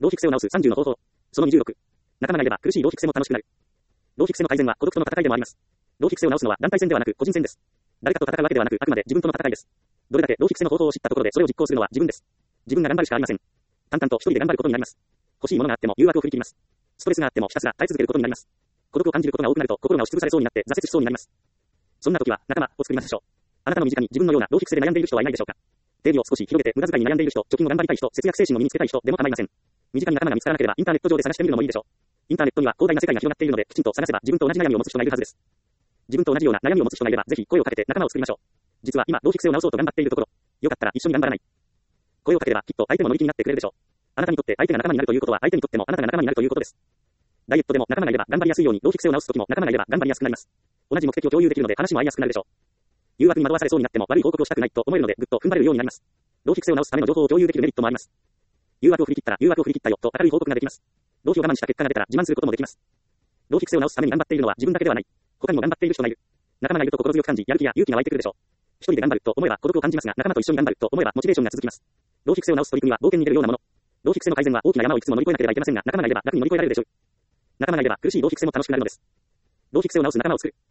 浪費癖を直す30の方法。その26。仲間がいれば苦しい浪費癖も楽しくなる。浪費癖の改善は孤独との戦いでもあります。浪費癖を直すのは団体戦ではなく個人戦です。誰かと戦うわけではなくあくまで自分との戦いです。どれだけ浪費癖の方法を知ったところでそれを実行するのは自分です。自分が頑張るしかありません。淡々と一人で頑張ることになります。欲しいものがあっても誘惑を振り切ります。ストレスがあってもひたすら耐え続けることになります。孤独を感じることが多くなると心が押しつぶされそうになって挫折しそうになります。そんな時は仲間を作りましょう。あなたの身近に自分のような浪費癖で悩んでいる人はいないでしょうか。定義を少し広げて無駄遣いに悩んでいる人、貯金を頑張りたい人、節約精神を身につけたい人でも構いません。身近に仲間が見つからなければインターネット上で探してみるのもいいでしょう。インターネットには広大な世界が広がっているのできちんと探せば自分と同じ悩みを持つ人がいるはずです。自分と同じような悩みを持つ人がいればぜひ声をかけて仲間を作りましょう。実は今浪費癖を直そうと頑張っているところ、よかったら一緒に頑張らない。声をかければきっと相手も乗り気になってくれるでしょう。あなたにとって相手が仲間になるということは相手にとってもあなたが仲間になるということです。ダイエットでも仲間がいれば頑張りやすいように浪費癖を直すときも仲間がいれば頑張りやすくなります。同じ目的を共有できるので話も合いやすくなるでしょう。誘惑に惑わされそうになっても悪い報告をしたくないと思えるのでぐっと踏ん張れるようになります。浪費癖を直すための情報を共有できるメリットもあります。誘惑を振り切ったら誘惑を振り切ったよと明るい報告ができます。浪費を我慢した結果が出たら自慢することもできます。浪費癖を直すために頑張っているのは自分だけではない。他にも頑張っている人がいる。仲間がいると心強く感じ、やる気や勇気が湧いてくるでしょう。一人で頑張ると思えば孤独を感じますが、仲間と一緒に頑張ると思えばモチベーションが続きます。浪費癖を直す取り組みは冒険に出るようなもの。浪費癖の改善は大きな山をいくつも乗り越えなければいけませんが、仲間がいれば楽に乗り越えられるでしょう。仲間がいれば苦しい浪費癖も楽しくなるのです。浪費癖を直す仲間を作る。